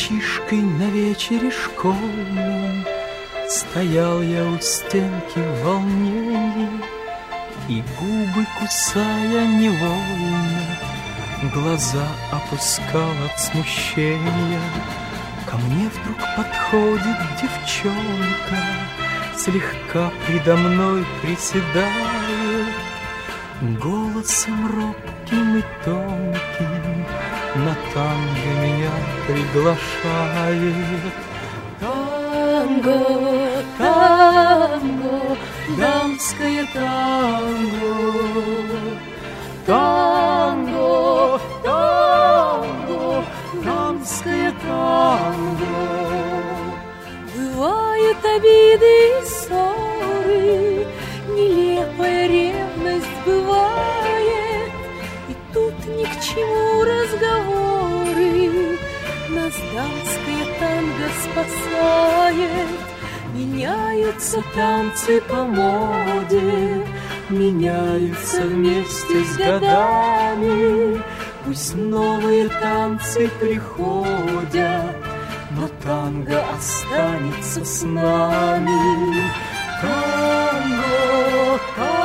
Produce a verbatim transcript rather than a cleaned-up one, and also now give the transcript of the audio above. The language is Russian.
Мальчишкой на вечере школьном стоял я у стенки в волнении, и губы кусая невольно, глаза опускал от смущения. Ко мне вдруг подходит девчонка, слегка предо мной приседает, голосом робким и тонким на танго меня приглашает. Танго, танго, дамское танго, танго, танго, дамское танго. Бывают обиды и ссоры, нелепая ревность бывает, и тут ни к чему разговоры, нас дамское танго спасает. Меняются танцы по моде, меняются вместе с годами. Пусть новые танцы приходят, но танго останется с нами. Танго, танго.